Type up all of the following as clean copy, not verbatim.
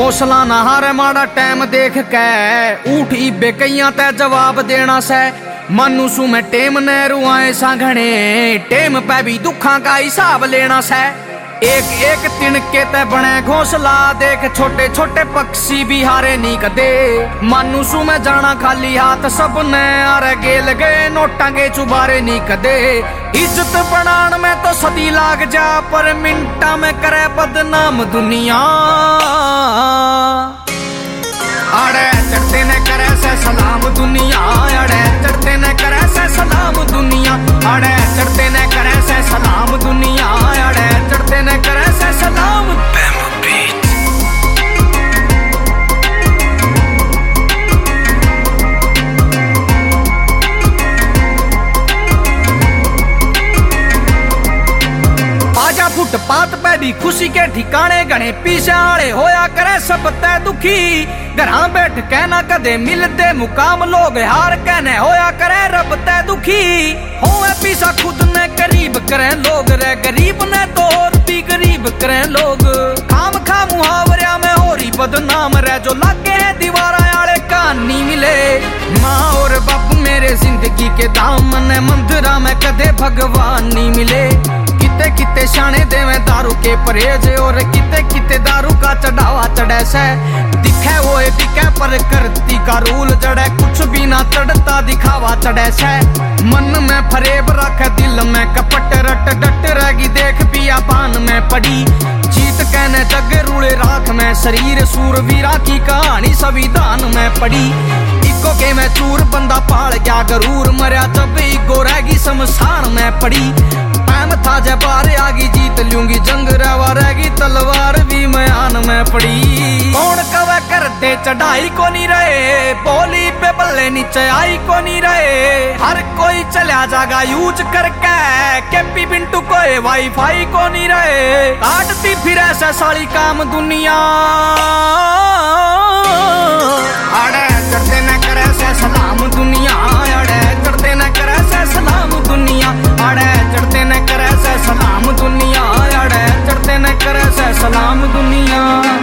हौसला ना हारे माड़ा टाइम देख के उठ इबे कईया ते जवाब देना से मानू सू मैं टेम ने रुआए सांघने टेम पे भी दुखा का हिसाब लेना से एक एक तिनके ते बने घोंसला देख छोटे छोटे पक्षी भी हारे नी कदे मानू सू मैं जाना खाली हाथ सब ने आरे गेल गए नोटा के चुबारे नी कदे इज्जत बनान में तो सदी लाग जा पर मिनटा में करे बदनाम दुनिया अड़े चढ़ते ने करे से सलाम दुनिया अड़े चढ़ते ने करे से सलाम दुनिया अड़े चढ़ते ने करे से सलाम दुनिया अड़े चढ़ते ने करे से सलाम फुटपाथ पे भी खुशी के ठिकाने गणे पीछे आले होया करे सब तै दुखी घरा बैठ के ना कदे मिलते मुकाम लोग हार कहने होया करे रब तै दुखी होए पीछा खुद ने करीब करे लोग रे गरीब ने तो और भी गरीब करे लोग खाम खा मुहावरिया में होरी बदनाम रे जो लागे है दीवारा आले कहानी मिले माँ और बाप मेरे जिंदगी के दामन मंदिरा में कदे भगवान नहीं मिले किते किते शाने देवे दारू के परहेज और किते किते दारू का चढ़ावा चढ़े से दिखे वो बिके पर करती का रूल जड़े कुछ भी ना चढ़ता दिखावा चढ़े से मन में फरेब रख दिल में कपट रट डट रहेगी देख पिया पान में पड़ी जीत कहने जग रूले राख में शरीर सूरवीरा की कहानी संविधान में पड़ी इको के में चूर बंदा पाल गया गरूर मरिया जब इको रहेगी शमशान में पड़ी था जय बारे आगी जीत लूंगी जंग रवा रहेगी तलवार भी मैदान में पड़ी कौन कवे कर दे चढ़ाई को नहीं रहे बोली पे बल्ले नीचे आई को नहीं रहे हर कोई चला जागा यूज करके केपी बिंटू को वाईफाई को नहीं रहे काटती फिर ऐसा साली काम दुनिया अड़े चढ़ते न करे से सलाम दुनिया अड़े चढ़ते न करे से सलाम दुनिया अड़े चढ़ते न करे से सलाम दुनिया अड़े चढ़ते न करे से सलाम दुनिया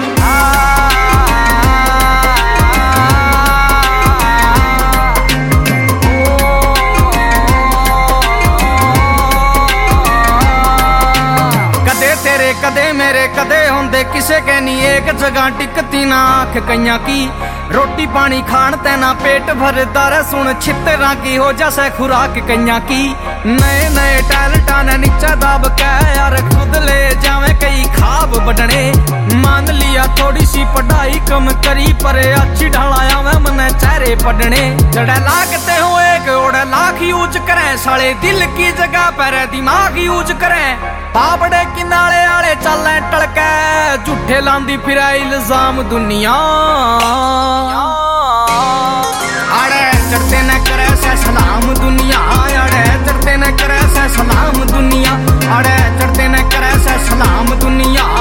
कदे तेरे कदे मेरे कदे होंदे किसे के नहीं एक जगह टिकती ना आंख कईया की रोटी पानी खान तेना पेट भरदा रे सुन छितरा की हो जैसे खुराक कईया की नए नए टैलेंट ने नीचा दाब के यार खुद ले जावे कई खाब बढ़ने मान लिया थोड़ी सी पढ़ाई कम करी पर अच्छी ढालाया में मने चेहरे पढ़ने जड़े लागते हो एक ओड़े लाख यूज करें साले दिल की जगह पर दिमाग यूज करें पापड़े किनारे आले चले टलके झूठे लांदी फिर इल्जाम दुनिया अड़े चढ़ते न करे से सलाम दुनिया अड़े चढ़ते न करे से सलाम दुनिया अड़े चढ़ते न करे से सलाम दुनिया